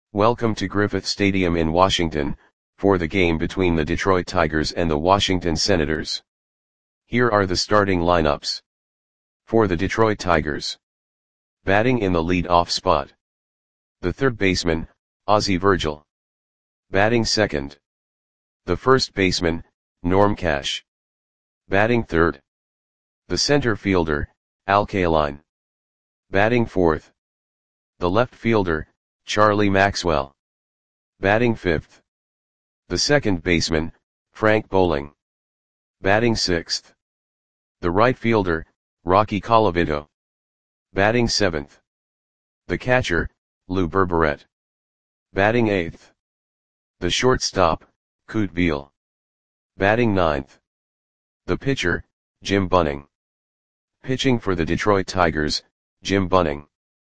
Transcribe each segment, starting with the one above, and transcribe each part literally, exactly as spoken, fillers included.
Welcome to Griffith Stadium in Washington, for the game between the Detroit Tigers and the Washington Senators. Here are the starting lineups. For the Detroit Tigers. Batting in the lead-off spot. The third baseman, Ozzie Virgil. Batting second. The first baseman, Norm Cash. Batting third. The center fielder, Al Kaline. Batting fourth. The left fielder, Charlie Maxwell. Batting fifth. The second baseman, Frank Bowling. Batting sixth. The right fielder, Rocky Colavito. Batting seventh. The catcher, Lou Berberet. Batting eighth. The shortstop, Kute Beal. Batting ninth. The pitcher, Jim Bunning. Pitching for the Detroit Tigers, Jim Bunning.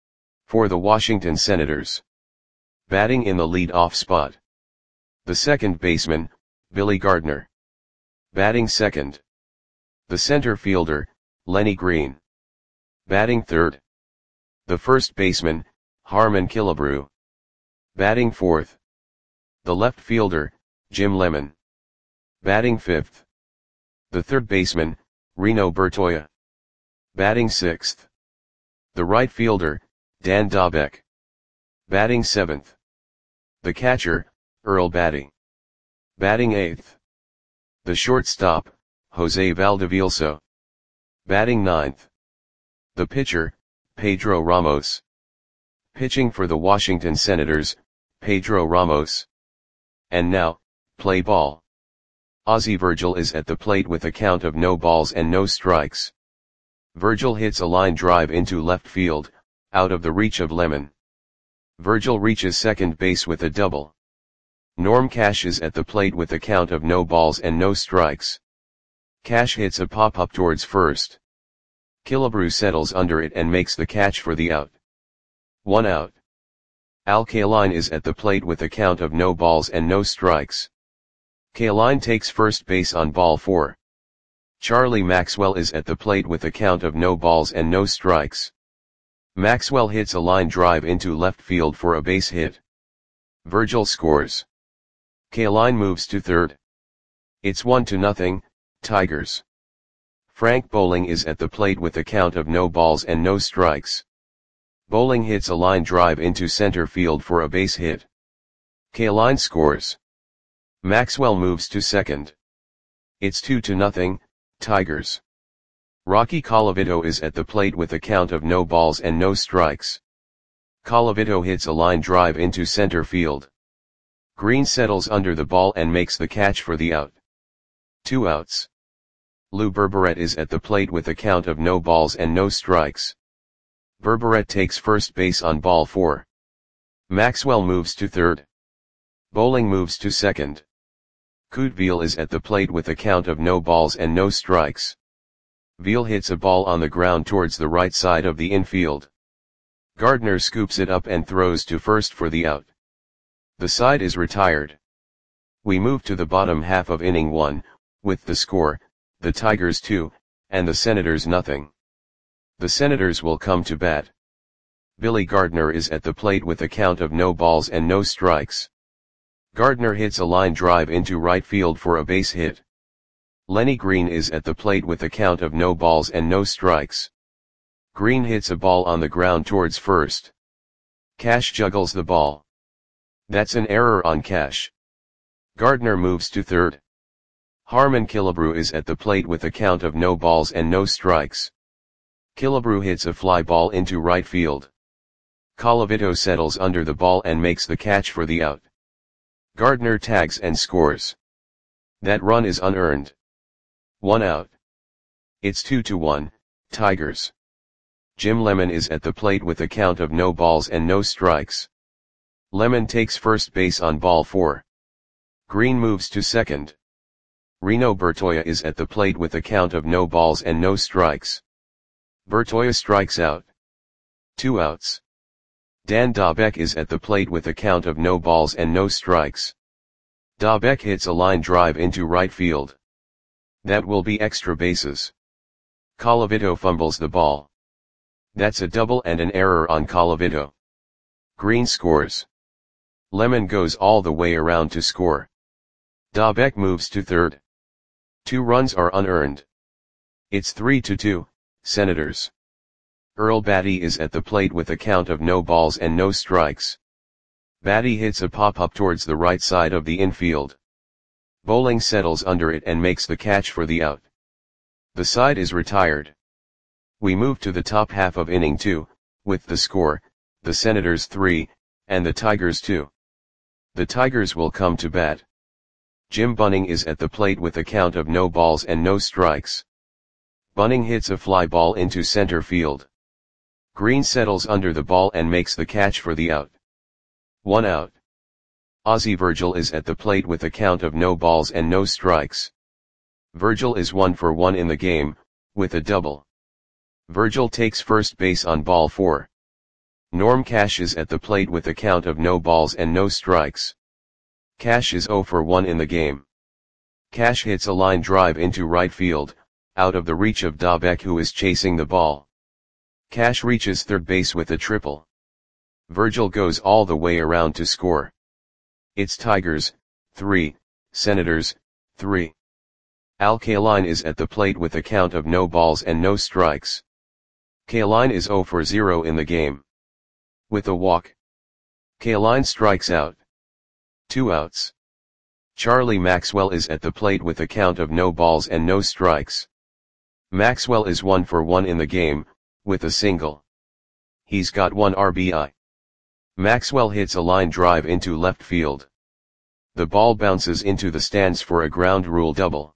For the Washington Senators. Batting in the lead-off spot. The second baseman, Billy Gardner. Batting second. The center fielder, Lenny Green. Batting third. The first baseman, Harmon Killebrew. Batting fourth. The left fielder, Jim Lemon. Batting fifth. The third baseman, Reno Bertoia. Batting sixth. The right fielder, Dan Dobek. Batting seventh. The catcher, Earl Batty. Batting eighth. The shortstop, Jose Valdevielso. Batting ninth. The pitcher, Pedro Ramos. Pitching for the Washington Senators, Pedro Ramos. And now, play ball. Ozzie Virgil is at the plate with a count of no balls and no strikes. Virgil hits a line drive into left field, out of the reach of Lemon. Virgil reaches second base with a double. Norm Cash is at the plate with a count of no balls and no strikes. Cash hits a pop-up towards first. Killebrew settles under it and makes the catch for the out. One out. Al Kaline is at the plate with a count of no balls and no strikes. Kaline takes first base on ball four. Charlie Maxwell is at the plate with a count of no balls and no strikes. Maxwell hits a line drive into left field for a base hit. Virgil scores. Kaline moves to third. It's one to nothing, Tigers. Frank Bowling is at the plate with a count of no balls and no strikes. Bowling hits a line drive into center field for a base hit. Kaline scores. Maxwell moves to second. It's two to nothing, Tigers. Rocky Colavito is at the plate with a count of no balls and no strikes. Colavito hits a line drive into center field. Green settles under the ball and makes the catch for the out. Two outs. Lou Berberet is at the plate with a count of no balls and no strikes. Berberet takes first base on ball four. Maxwell moves to third. Bowling moves to second. Kute Beal is at the plate with a count of no balls and no strikes. Veal hits a ball on the ground towards the right side of the infield. Gardner scoops it up and throws to first for the out. The side is retired. We move to the bottom half of inning one, with the score, the Tigers two, and the Senators nothing. The Senators will come to bat. Billy Gardner is at the plate with a count of no balls and no strikes. Gardner hits a line drive into right field for a base hit. Lenny Green is at the plate with a count of no balls and no strikes. Green hits a ball on the ground towards first. Cash juggles the ball. That's an error on Cash. Gardner moves to third. Harmon Killebrew is at the plate with a count of no balls and no strikes. Killebrew hits a fly ball into right field. Colavito settles under the ball and makes the catch for the out. Gardner tags and scores. That run is unearned. One out. It's two to one, Tigers. Jim Lemon is at the plate with a count of no balls and no strikes. Lemon takes first base on ball four. Green moves to second. Reno Bertoia is at the plate with a count of no balls and no strikes. Bertoia strikes out. Two outs. Dan Dobek is at the plate with a count of no balls and no strikes. Dobek hits a line drive into right field. That will be extra bases. Colavito fumbles the ball. That's a double and an error on Colavito. Green scores. Lemon goes all the way around to score. Dobek moves to third. Two runs are unearned. It's three to two, Senators. Earl Batty is at the plate with a count of no balls and no strikes. Batty hits a pop-up towards the right side of the infield. Bowling settles under it and makes the catch for the out. The side is retired. We move to the top half of inning two, with the score, the Senators three, and the Tigers two. The Tigers will come to bat. Jim Bunning is at the plate with a count of no balls and no strikes. Bunning hits a fly ball into center field. Green settles under the ball and makes the catch for the out. One out. Ozzie Virgil is at the plate with a count of no balls and no strikes. Virgil is one for one in the game, with a double. Virgil takes first base on ball four. Norm Cash is at the plate with a count of no balls and no strikes. Cash is zero for one in the game. Cash hits a line drive into right field, out of the reach of Dobek, who is chasing the ball. Cash reaches third base with a triple. Virgil goes all the way around to score. It's Tigers, three, Senators, three. Al Kaline is at the plate with a count of no balls and no strikes. Kaline is zero for zero in the game. With a walk, Kaline strikes out. Two outs. Charlie Maxwell is at the plate with a count of no balls and no strikes. Maxwell is one for one in the game, with a single. He's got one R B I. Maxwell hits a line drive into left field. The ball bounces into the stands for a ground rule double.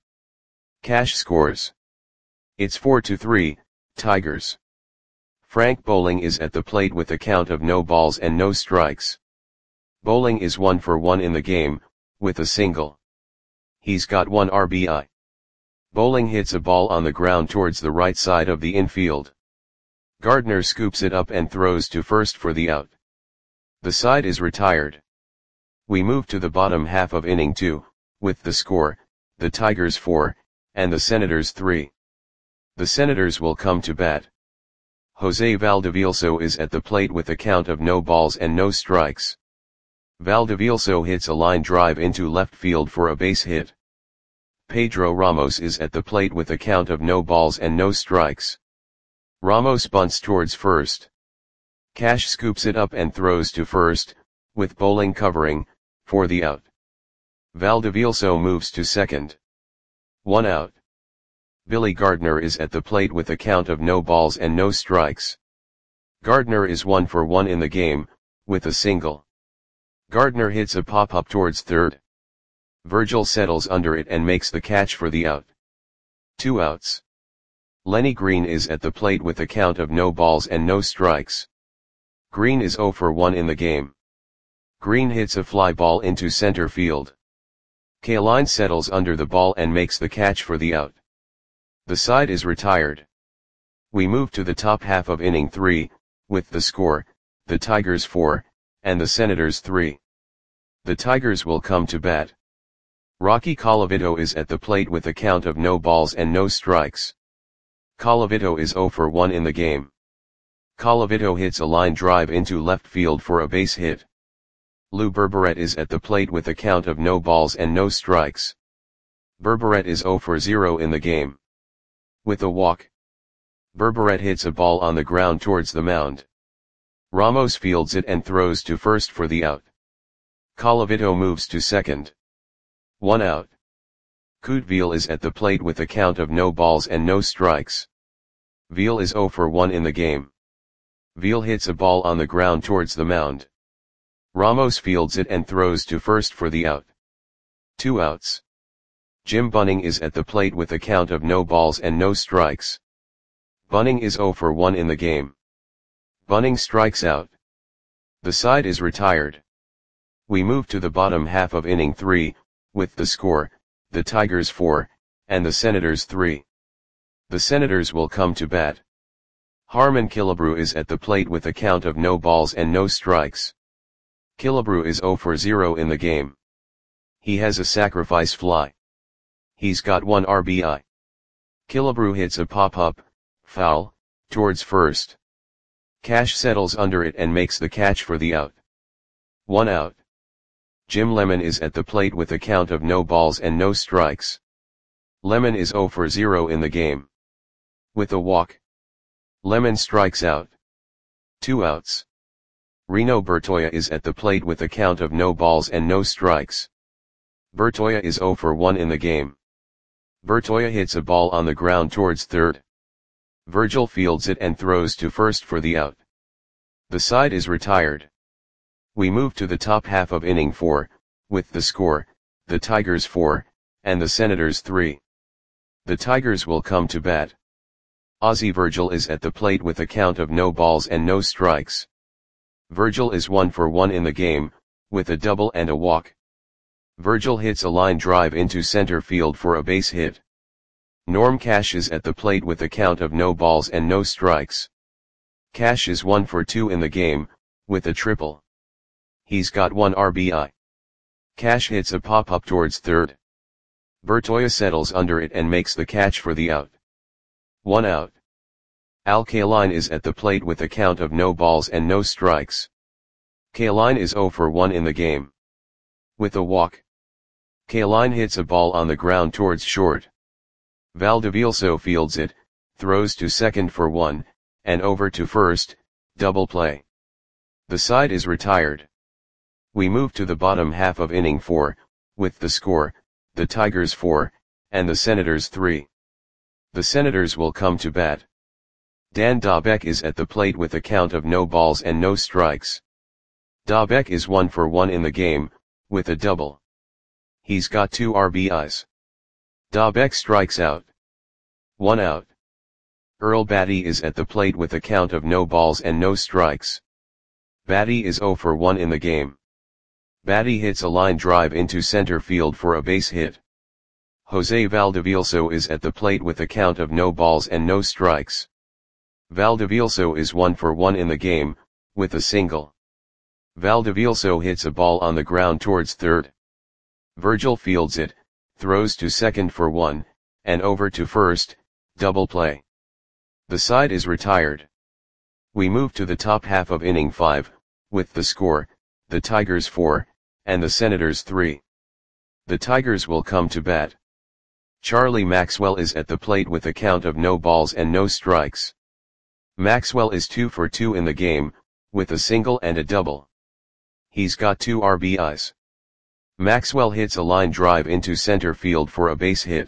Cash scores. It's four to three, Tigers. Frank Bowling is at the plate with a count of no balls and no strikes. Bowling is one for one in the game, with a single. He's got one R B I. Bowling hits a ball on the ground towards the right side of the infield. Gardner scoops it up and throws to first for the out. The side is retired. We move to the bottom half of inning two, with the score, the Tigers four, and the Senators three. The Senators will come to bat. Jose Valdevielso is at the plate with a count of no balls and no strikes. Valdevielso hits a line drive into left field for a base hit. Pedro Ramos is at the plate with a count of no balls and no strikes. Ramos bunts towards first. Cash scoops it up and throws to first, with Bowling covering, for the out. Valdevielso moves to second. One out. Billy Gardner is at the plate with a count of no balls and no strikes. Gardner is one for one in the game, with a single. Gardner hits a pop-up towards third. Virgil settles under it and makes the catch for the out. Two outs. Lenny Green is at the plate with a count of no balls and no strikes. Green is zero for one in the game. Green hits a fly ball into center field. Kaline settles under the ball and makes the catch for the out. The side is retired. We move to the top half of inning three, with the score, the Tigers four, and the Senators three. The Tigers will come to bat. Rocky Colavito is at the plate with a count of no balls and no strikes. Colavito is zero for one in the game. Colavito hits a line drive into left field for a base hit. Lou Berberet is at the plate with a count of no balls and no strikes. Berberet is zero for zero in the game. With a walk, Berberet hits a ball on the ground towards the mound. Ramos fields it and throws to first for the out. Colavito moves to second. One out. Couteville is at the plate with a count of no balls and no strikes. Veal is zero for one in the game. Veal hits a ball on the ground towards the mound. Ramos fields it and throws to first for the out. Two outs. Jim Bunning is at the plate with a count of no balls and no strikes. Bunning is zero for one in the game. Bunning strikes out. The side is retired. We move to the bottom half of inning three, with the score, the Tigers four, and the Senators three. The Senators will come to bat. Harmon Killebrew is at the plate with a count of no balls and no strikes. Killebrew is zero for zero in the game. He has a sacrifice fly. He's got one R B I. Killebrew hits a pop-up, foul, towards first. Cash settles under it and makes the catch for the out. One out. Jim Lemon is at the plate with a count of no balls and no strikes. Lemon is zero for zero in the game. With a walk, Lemon strikes out. Two outs. Reno Bertoia is at the plate with a count of no balls and no strikes. Bertoia is zero for one in the game. Bertoia hits a ball on the ground towards third. Virgil fields it and throws to first for the out. The side is retired. We move to the top half of inning four, with the score, the Tigers four, and the Senators three. The Tigers will come to bat. Ozzie Virgil is at the plate with a count of no balls and no strikes. Virgil is one for one in the game, with a double and a walk. Virgil hits a line drive into center field for a base hit. Norm Cash is at the plate with a count of no balls and no strikes. Cash is one for two in the game, with a triple. He's got one R B I. Cash hits a pop-up towards third. Bertoia settles under it and makes the catch for the out. One out. Al Kaline is at the plate with a count of no balls and no strikes. Kaline is zero for one in the game. With a walk, Kaline hits a ball on the ground towards short. Valdevilso fields it, throws to second for one, and over to first, double play. The side is retired. We move to the bottom half of inning four, with the score, the Tigers four, and the Senators three. The Senators will come to bat. Dan Dobek is at the plate with a count of no balls and no strikes. Dobek is one for one in the game, with a double. He's got two R B Is. Dobek strikes out. One out. Earl Batty is at the plate with a count of no balls and no strikes. Batty is zero for one in the game. Batty hits a line drive into center field for a base hit. Jose Valdevilso is at the plate with a count of no balls and no strikes. Valdevilso is one for one in the game, with a single. Valdevilso hits a ball on the ground towards third. Virgil fields it, throws to second for one, and over to first, double play. The side is retired. We move to the top half of inning five, with the score, the Tigers four, and the Senators three. The Tigers will come to bat. Charlie Maxwell is at the plate with a count of no balls and no strikes. Maxwell is two for two in the game, with a single and a double. He's got two R B Is. Maxwell hits a line drive into center field for a base hit.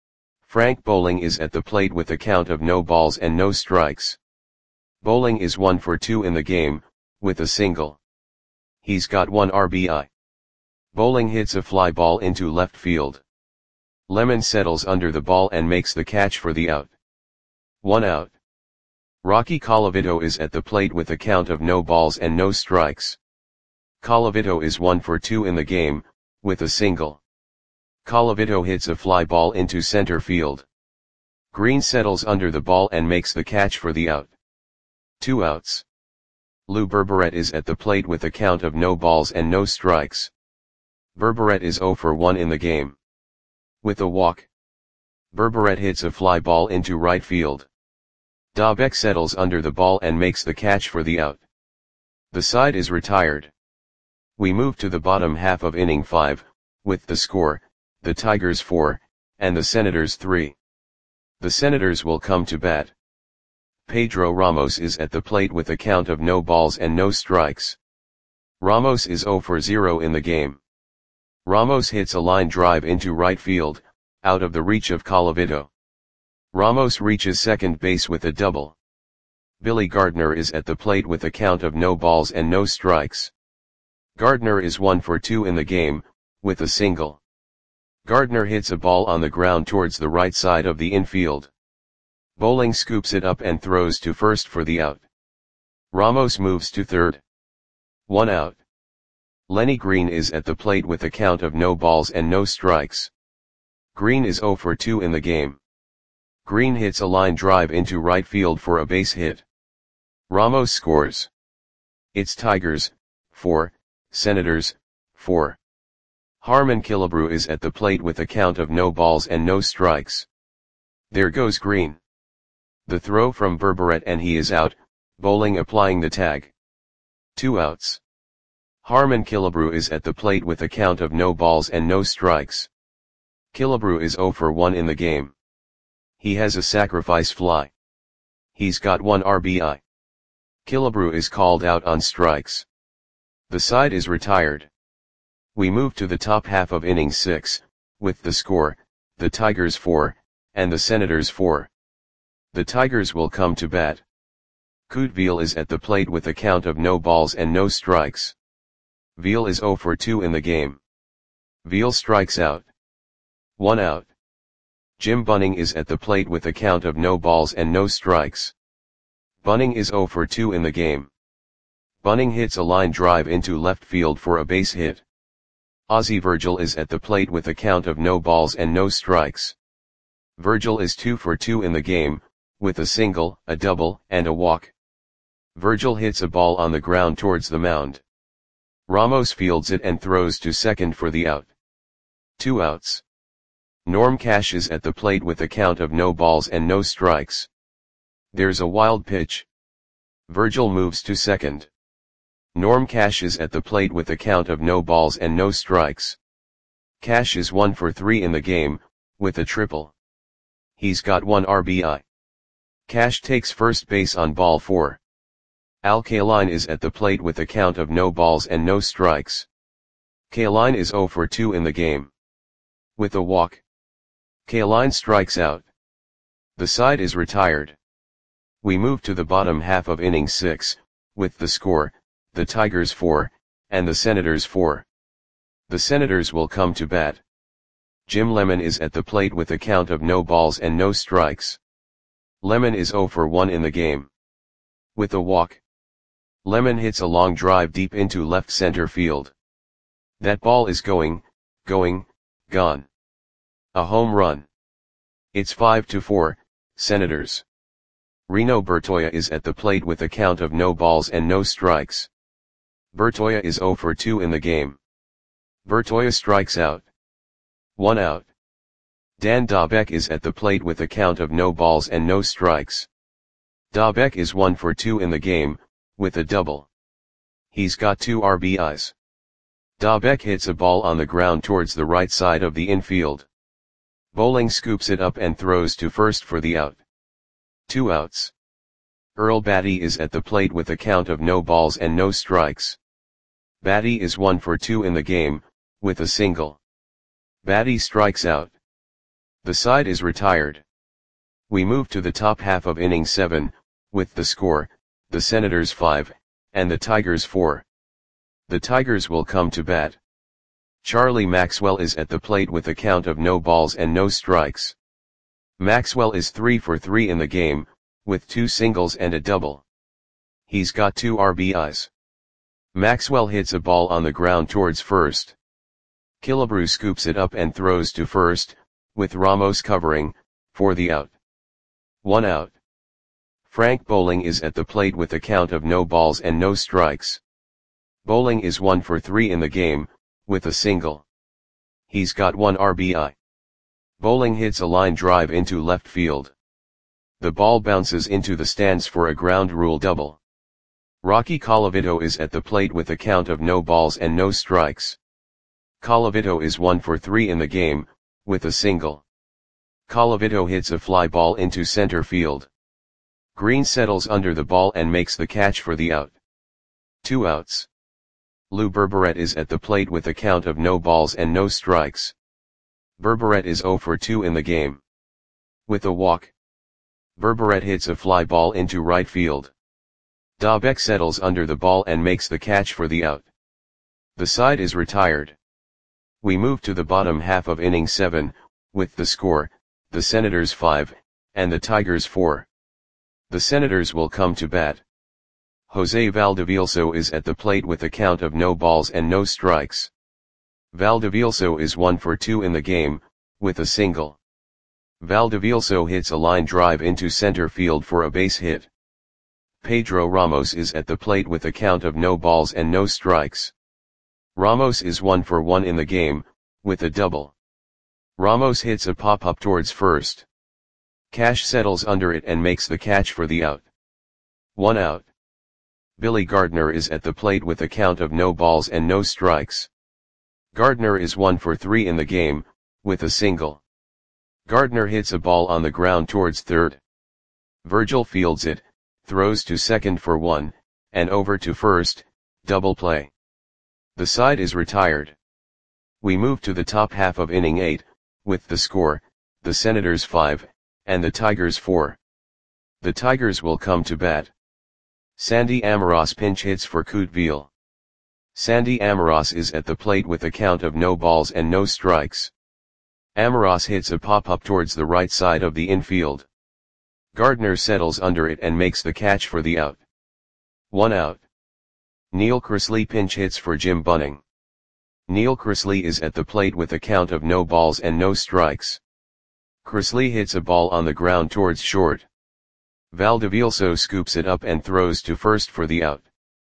Frank Bowling is at the plate with a count of no balls and no strikes. Bowling is one for two in the game, with a single. He's got one R B I. Bowling hits a fly ball into left field. Lemon settles under the ball and makes the catch for the out. One out. Rocky Colavito is at the plate with a count of no balls and no strikes. Colavito is one for two in the game, with a single. Colavito hits a fly ball into center field. Green settles under the ball and makes the catch for the out. Two outs. Lou Berberet is at the plate with a count of no balls and no strikes. Berberet is zero for one in the game. With a walk, Berberet hits a fly ball into right field. Dobek settles under the ball and makes the catch for the out. The side is retired. We move to the bottom half of inning five, with the score, the Tigers four, and the Senators three. The Senators will come to bat. Pedro Ramos is at the plate with a count of no balls and no strikes. Ramos is zero for zero in the game. Ramos hits a line drive into right field, out of the reach of Colavito. Ramos reaches second base with a double. Billy Gardner is at the plate with a count of no balls and no strikes. Gardner is one for two in the game, with a single. Gardner hits a ball on the ground towards the right side of the infield. Bowling scoops it up and throws to first for the out. Ramos moves to third. One out. Lenny Green is at the plate with a count of no balls and no strikes. Green is zero for two in the game. Green hits a line drive into right field for a base hit. Ramos scores. It's Tigers, four, Senators, four. Harmon Killebrew is at the plate with a count of no balls and no strikes. There goes Green. The throw from Berberet and he is out, Bowling applying the tag. Two outs. Harman Killebrew is at the plate with a count of no balls and no strikes. Killebrew is zero for one in the game. He has a sacrifice fly. He's got one R B I. Killebrew is called out on strikes. The side is retired. We move to the top half of inning six, with the score, the Tigers four, and the Senators four. The Tigers will come to bat. Kute Veal is at the plate with a count of no balls and no strikes. Veal is zero for two in the game. Veal strikes out. One out. Jim Bunning is at the plate with a count of no balls and no strikes. Bunning is zero for two in the game. Bunning hits a line drive into left field for a base hit. Ozzie Virgil is at the plate with a count of no balls and no strikes. Virgil is two for two in the game, with a single, a double, and a walk. Virgil hits a ball on the ground towards the mound. Ramos fields it and throws to second for the out. Two outs. Norm Cash is at the plate with a count of no balls and no strikes. There's a wild pitch. Virgil moves to second. Norm Cash is at the plate with a count of no balls and no strikes. Cash is one for three in the game, with a triple. He's got one R B I. Cash takes first base on ball four. Al Kaline is at the plate with a count of no balls and no strikes. Kaline is zero for two in the game. With a walk. Kaline strikes out. The side is retired. We move to the bottom half of inning six, with the score, the Tigers four, and the Senators four. The Senators will come to bat. Jim Lemon is at the plate with a count of no balls and no strikes. Lemon is zero for one in the game. With a walk. Lemon hits a long drive deep into left center field. That ball is going, going, gone. A home run. It's five to four, Senators. Reno Bertoia is at the plate with a count of no balls and no strikes. Bertoia is zero for two in the game. Bertoia strikes out. One out. Dan Dobek is at the plate with a count of no balls and no strikes. Dobek is one for two in the game, with a double. He's got two R B Is. Dobek hits a ball on the ground towards the right side of the infield. Bowling scoops it up and throws to first for the out. Two outs. Earl Batty is at the plate with a count of no balls and no strikes. Batty is one for two in the game, with a single. Batty strikes out. The side is retired. We move to the top half of inning seven, with the score, the Senators five, and the Tigers four. The Tigers will come to bat. Charlie Maxwell is at the plate with a count of no balls and no strikes. Maxwell is three for three in the game, with two singles and a double. He's got two R B Is. Maxwell hits a ball on the ground towards first. Killebrew scoops it up and throws to first, with Ramos covering, for the out. One out. Frank Bowling is at the plate with a count of no balls and no strikes. Bowling is one for three in the game, with a single. He's got one R B I. Bowling hits a line drive into left field. The ball bounces into the stands for a ground rule double. Rocky Colavito is at the plate with a count of no balls and no strikes. Colavito is one for three in the game, with a single. Colavito hits a fly ball into center field. Green settles under the ball and makes the catch for the out. Two outs. Lou Berberet is at the plate with a count of no balls and no strikes. Berberet is zero for two in the game. With a walk. Berberet hits a fly ball into right field. Dobek settles under the ball and makes the catch for the out. The side is retired. We move to the bottom half of inning seven, with the score, the Senators five, and the Tigers four. The Senators will come to bat. Jose Valdevielso is at the plate with a count of no balls and no strikes. Valdevielso is one for two in the game, with a single. Valdevielso hits a line drive into center field for a base hit. Pedro Ramos is at the plate with a count of no balls and no strikes. Ramos is one for one in the game, with a double. Ramos hits a pop-up towards first. Cash settles under it and makes the catch for the out. One out. Billy Gardner is at the plate with a count of no balls and no strikes. Gardner is one for three in the game, with a single. Gardner hits a ball on the ground towards third. Virgil fields it, throws to second for one, and over to first, double play. The side is retired. We move to the top half of inning eight, with the score, the Senators five, and the Tigers four. The Tigers will come to bat. Sandy Amoros pinch hits for Couteville. Sandy Amoros is at the plate with a count of no balls and no strikes. Amoros hits a pop-up towards the right side of the infield. Gardner settles under it and makes the catch for the out. One out. Neil Cresley pinch hits for Jim Bunning. Neil Cresley is at the plate with a count of no balls and no strikes. Cresley hits a ball on the ground towards short. Valdivielso scoops it up and throws to first for the out.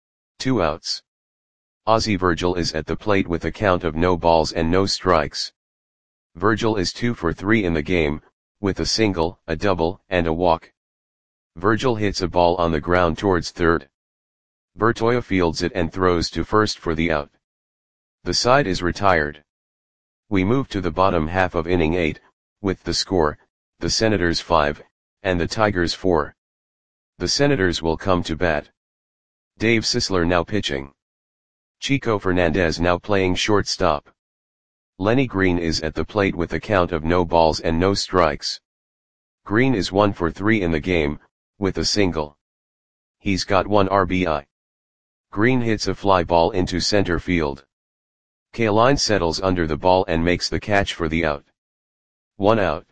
Two outs. Ozzie Virgil is at the plate with a count of no balls and no strikes. Virgil is two for three in the game, with a single, a double, and a walk. Virgil hits a ball on the ground towards third. Bertoia fields it and throws to first for the out. The side is retired. We move to the bottom half of inning eight, with the score, the Senators five, and the Tigers four. The Senators will come to bat. Dave Sisler now pitching. Chico Fernandez now playing shortstop. Lenny Green is at the plate with a count of no balls and no strikes. Green is one for three in the game, with a single. He's got one R B I. Green hits a fly ball into center field. Kaline settles under the ball and makes the catch for the out. One out.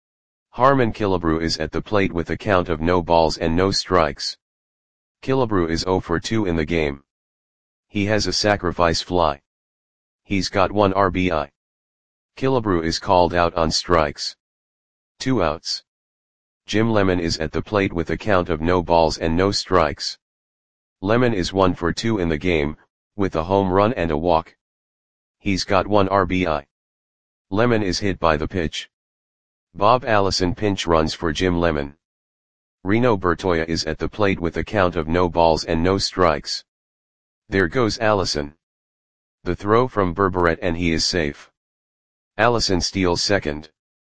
Harmon Killebrew is at the plate with a count of no balls and no strikes. Killebrew is zero for two in the game. He has a sacrifice fly. He's got one R B I. Killebrew is called out on strikes. Two outs. Jim Lemon is at the plate with a count of no balls and no strikes. Lemon is one for two in the game, with a home run and a walk. He's got one R B I. Lemon is hit by the pitch. Bob Allison pinch runs for Jim Lemon. Reno Bertoia is at the plate with a count of no balls and no strikes. There goes Allison. The throw from Berberet and he is safe. Allison steals second.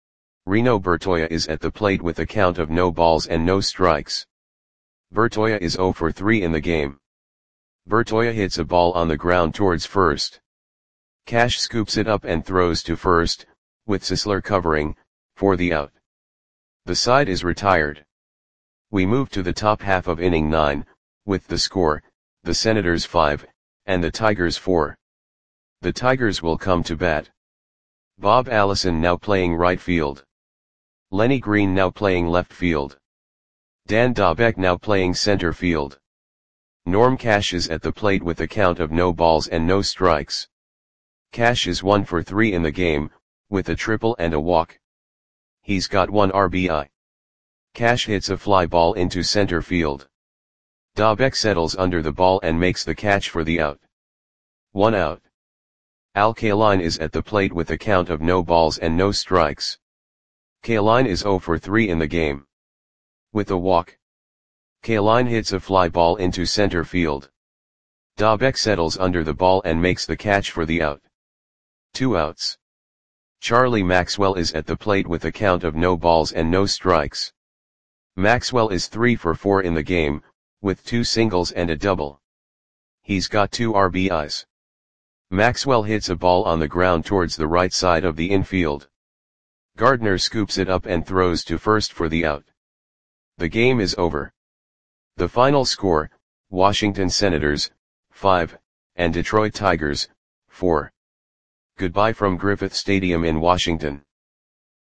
Reno Bertoia is at the plate with a count of no balls and no strikes. Bertoia is zero for three in the game. Bertoia hits a ball on the ground towards first. Cash scoops it up and throws to first, with Sisler covering, for the out. The side is retired. We move to the top half of inning nine, with the score, the Senators five, and the Tigers four. The Tigers will come to bat. Bob Allison now playing right field. Lenny Green now playing left field. Dan Dobek now playing center field. Norm Cash is at the plate with a count of no balls and no strikes. Cash is one for three in the game, with a triple and a walk. He's got one R B I. Cash hits a fly ball into center field. Dobek settles under the ball and makes the catch for the out. One out. Al Kaline is at the plate with a count of no balls and no strikes. Kaline is zero for three in the game. With a walk. Kaline hits a fly ball into center field. Dobek settles under the ball and makes the catch for the out. Two outs. Charlie Maxwell is at the plate with a count of no balls and no strikes. Maxwell is three for four in the game, with two singles and a double. He's got two R B Is. Maxwell hits a ball on the ground towards the right side of the infield. Gardner scoops it up and throws to first for the out. The game is over. The final score, Washington Senators, five, and Detroit Tigers, four. Goodbye from Griffith Stadium in Washington.